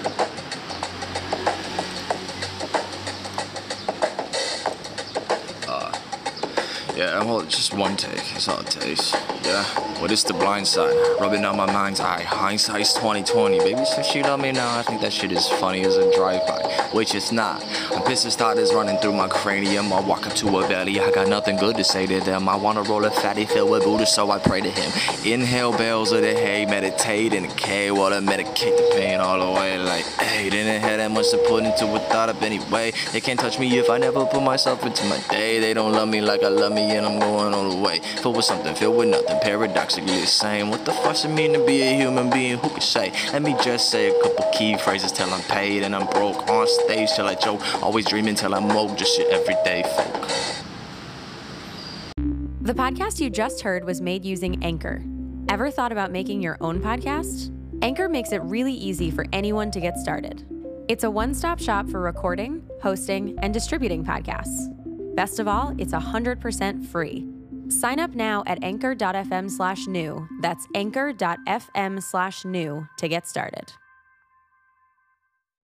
Yeah, well, just one take is all it takes. Yeah, what is the blind side? Rubbing on my mind's eye. Hindsight's 2020. Baby, some shit on me now. I think that shit is funny as a drive-by, which it's not. I'm pissed as thought is running through my cranium. I walk up to a valley. I got nothing good to say to them. I wanna roll a fatty filled with Buddha, so I pray to him. Inhale bells of the hay, meditate in the K while I medicate the pain all the way. Like, hey, didn't have that much to put into a thought up anyway. They can't touch me if I never put myself into my day. They don't love me like I love me, and I'm going all the way. Filled with something, filled with nothing, paradoxically the same. What the fuck's it mean to be a human being? Who can say? Let me just say a couple key phrases till I'm paid and I'm broke. On stage till I choke, always dreaming till I'm woke. Just shit everyday folk. The podcast you just heard was made using Anchor. Ever thought about making your own podcast? Anchor makes it really easy for anyone to get started. It's a one-stop shop for recording, hosting, and distributing podcasts. Best of all, it's 100% free. Sign up now at anchor.fm/new. That's anchor.fm/new to get started.